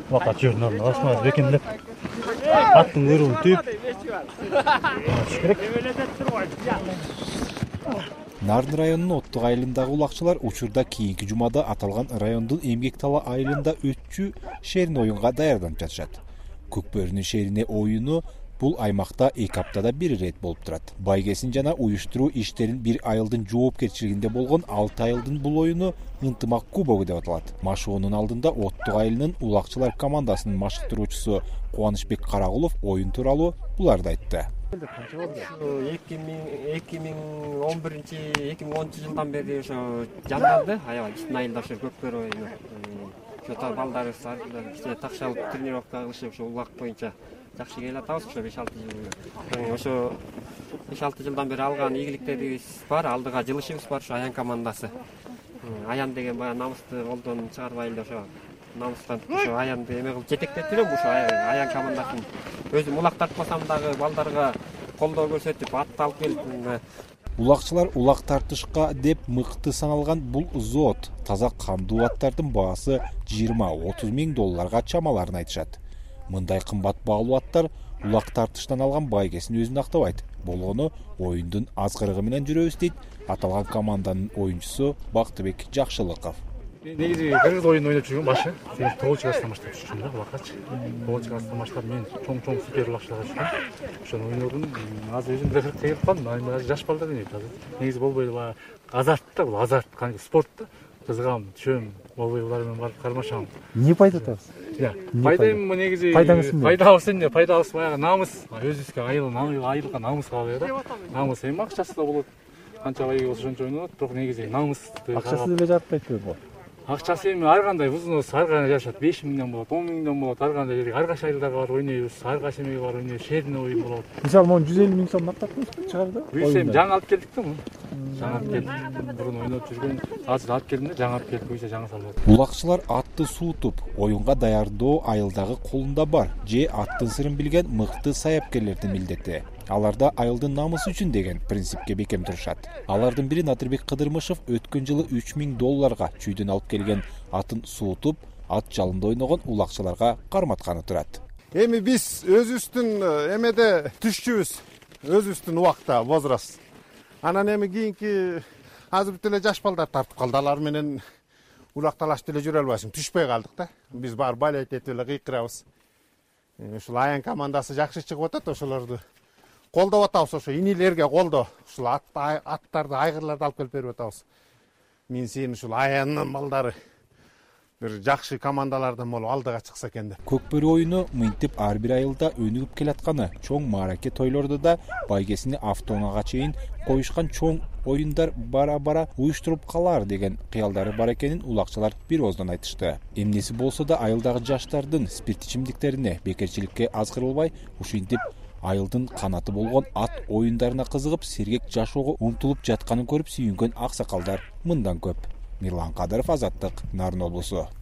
Вакыт жүрнөр асма бекендеп. Аттың өрүн түйүп. Нарын районунун Оттук айылындагы улакчылар учурда кийинки жумада аталган райондун Эмгектала айылында өтчү шерин оюнга даярданып жатышат. Көкбөрүнүн шерине оюну бул аймакта 2 аптада бир ирет болуп турат. Байгесин жана уюштуруу иштерин бир айылдын жоопкерчилигинде болгон 6 айылдын бул оюну ынтымак кубогу деп аталат. Машоонун алдында Оттук айылынын улакчылар командасынын машыктыруучусу Кубанычбек Карагулов оюн тууралуу буларды айтты. 2011-2010 жылдан бери ошо жандалды. Аябай биздин айылда ошо көкбөр оюну. Ошо балдары кичине такшалып тренировка кылышып ошо улак боюнча жакшы келатабыз. Ошо 5-6 жыл. Ошо 5-6 жылдан бери алган ийгиликтерибиз бар, алдыга жылышыбыз бар ошо аян командасы. Аян деген баягы намысты колдон чыгарбайлы ошо намыстан ошо аянды эме кылып жетектеп жүрөм ошо аян командасын. Өзүм улак тартпасам дагы балдарга колдоо көрсөтүп атты алып келип. Улакчылар улак тартышка деп мыкты саналган бул зоот таза кандуу аттардын баасы 20-30 миң долларга чамаларын айтышат. Мындай кымбат баалуу аттар улак тартыштан алган байгесин өзүн актабайт. Болгону оюндун азгырыгы менен жүрөбүз дейт аталган команданын оюнчусу Бактыбек Жакшылыков. Негизи кыргыз оюн ойноп жүргөн башы. Сен 9 класстан баштап түшкөн да улакчы. 9 класстан баштап мен чоң супер улакчыларга түшкөм. Ошону ойнодум. Азыр өзүм да тегип калдым. Азыр жаш балдар эмес азыр. Негизи болбой эле азарт да бул азарт, кандай спорт да. Кызыгам, түшөм, болбой булар менен барып кармашам. Не пайда табасыз? Пайдам негизи пайдабыз эмне? Пайдабыз баягы намыс. Өзүбүзгө айылга намыс калып да. Намыс эми акчасы да болот. Канча бай болсо ошончо ойнойт, бирок негизи намыс. Акчасы деле жаратпайт бул. Акчасы эми ар кандай узунусу ар кандай жашат. 5 миңден болот, 10 миңден болот. Ар кандай жерге, ар кайсы айылдарга барып ойнойбуз. Ар кайсы эмеге барып ойнойбуз. Шерине оюн болот. Мисалы, мону 150 миң сом мактаптыңызбы чыгарды? Буюрса эми жаңы алып келдик да муну. Жаңы алып келдик. Бурун ойноп жүргөн, азыр алып келдим да жаңы алып келдик. Буюрса жаңы салып. Улакчылар атты суутуп, оюнга даярдоо айылдагы колунда бар. Же аттын сырын билген мыкты саяпкерлердин милдети. Аларда айылдын намысы үчүн деген принципке бекем турушат. Алардын бири Надырбек Кыдырмышев өткөн жылы 3 миң долларга чүйдөн алып келген атын суутуп, ат жалында ойногон улакчыларга карматканы турат. Эми биз өзүбүздүн эмеде түшчүбүз, өзүбүздүн убакта возраст. Анан эми кийинки азыр бүт эле жаш балдар тартып калды. Алар менен улакталашып эле жүрө албайсың, түшпөй калдык да. Биз баары балет этип эле кыйкырабыз. Ушул аян командасы жакшы чыгып атат, ошолорду колдоп атабыз, ошо инилерге колдоо. Ушул аттарды, айгырларды алып келип берип атабыз. Мен сен ушул аяннын балдары бир жакшы командалардан болуп алдыга чыкса экен деп. Көкбөрү оюну мынтип ар бир айылда өнүгүп келатканы, чоң маараке тойлордо да байгесини автоунаага чейин коюшкан чоң оюндар бара-бара уюштуруп калар деген кыялдары бар экенин улакчылар бир ооздон айтышты. Эмнеси болсо да айылдагы жаштардын спирт ичимдиктерине, бекерчиликке азгырылбай, ушинтип айылдын канаты болгон ат оюндарына кызыгып, сергек жашоого умтулуп жатканын көрүп сүйүнгөн аксакалдар мындан көп. Мирлан Кадыров, Азаттык, Нарын облусу.